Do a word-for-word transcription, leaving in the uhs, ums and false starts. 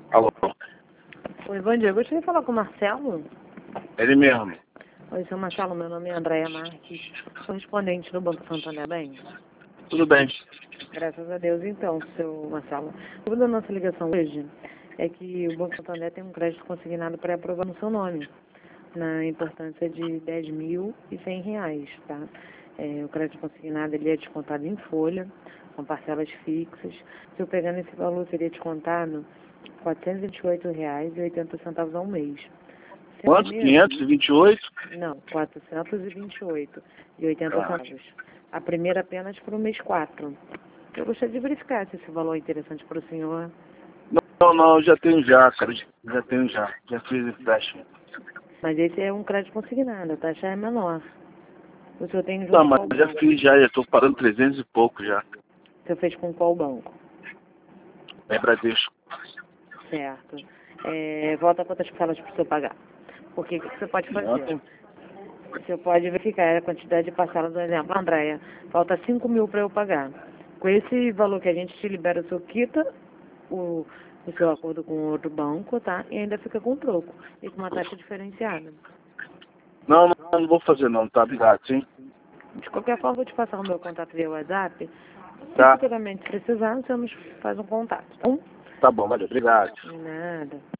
Alô, Oi, bom dia. Eu gostaria de falar com o Marcelo. ele mesmo. Oi, seu Marcelo, meu nome é Andréia Marques, sou correspondente do Banco Santander, bem? Tudo bem. Graças a Deus. Então, seu Marcelo, o da nossa ligação hoje é que o Banco Santander tem um crédito consignado para aprovar no seu nome, na importância de dez mil e cem reais, tá? É, o crédito consignado ele é descontado em folha, com parcelas fixas. Se eu pegar nesse valor, seria descontado quatrocentos e vinte e oito reais e oitenta centavos ao mês. Se a Quanto? primeira- quinhentos e vinte e oito? Não, quatrocentos e vinte e oito e oitenta Ah. centavos. A primeira apenas para o mês quatro. Eu gostaria de verificar se esse valor é interessante para o senhor. Não, não, eu já tenho já, cara. Já tenho já. Já fiz empréstimo. Mas esse é um crédito consignado, a taxa é menor. O senhor tem junto Não, com mas qual eu já banco? fiz já, já tô parando trezentos e pouco já. O senhor fez com qual banco? É Bradesco. Certo. É, volta quantas parcelas para o senhor pagar. Porque o que você pode fazer? Ontem. O senhor pode verificar a quantidade de parcelas, por exemplo. Andréia, falta cinco mil para eu pagar. Com esse valor que a gente te libera, o senhor quita o, o seu acordo com outro banco, tá? E ainda fica com troco. E com uma taxa diferenciada. Não, não, não vou fazer não, tá? Obrigado, sim. De qualquer forma, vou te passar o meu contato via WhatsApp. Se Tá. futuramente precisar, o senhor nos faz um contato. Tá bom? Tá bom, valeu. Obrigado. Nada.